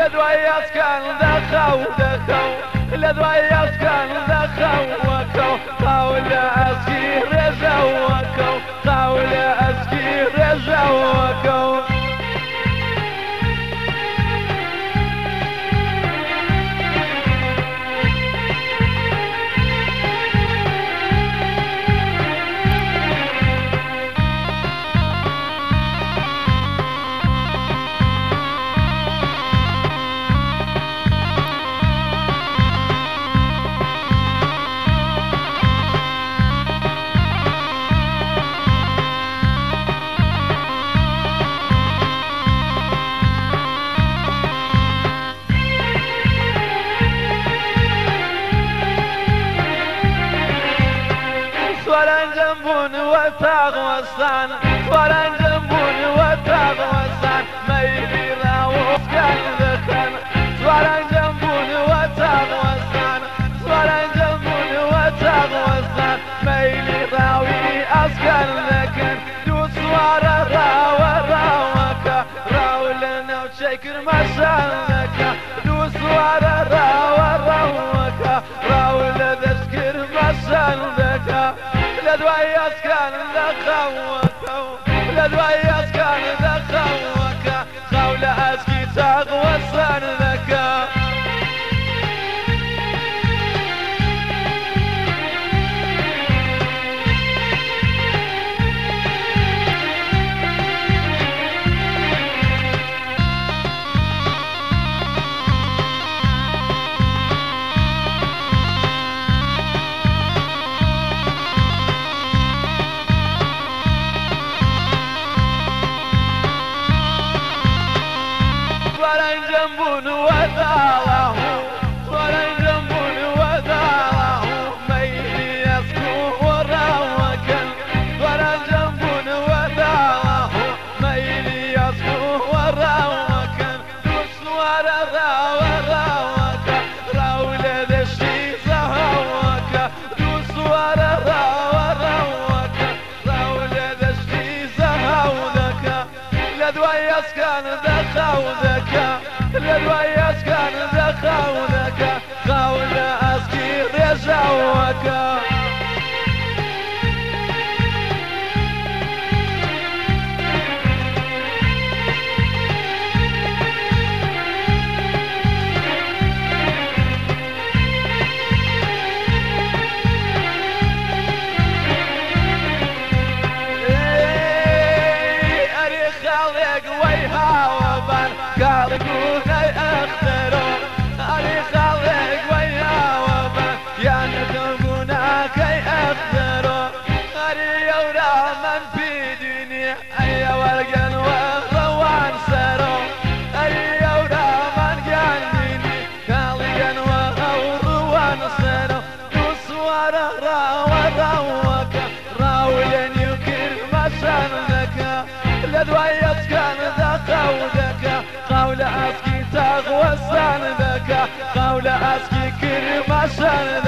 لدويات كان دخو لدويات كان دخو قول أسكي رزوكو قول أسكي رزوكو وران جنبون وثاق وصان وران جنبون وثاق وصان ميلي راوس كان ذكان وران جنبون وثاق وصان وران جنبون وثاق وصان ميلي راوي أسكن ذكان دوس ورا راوكا راولنا وشكر مسالك دوس ورا راوكا راولنا ذكر مسالك لدويات كان ذخوك لدويات كان ذخوك خول أسكي تغوى صنذك وران جنبون وذاله وران جنبون وذاله ميلي يسكو وراوكا وران جنبون وذاله ميلي يسكو وراوكا دوس ورا وراوكا راولة دشتي زهوكا دوس ورا وراوكا راولة دشتي زهوكا لدويات كان ذخوذك للويات كان ذخوذك خول أسكي رزوك قال قوثي اختروا أري خلق ويا وبا يا ندمونا كي اختروا أري يورا من في دنيا أي ورقا وغوان سروا أري يورا من قلبيني خالقا وغوان سروا دوسوار راوك راولا يكر مسانك لدويات كان ذخوذك قول أسكي تغوى ساندك قول أسكي كرم ساندك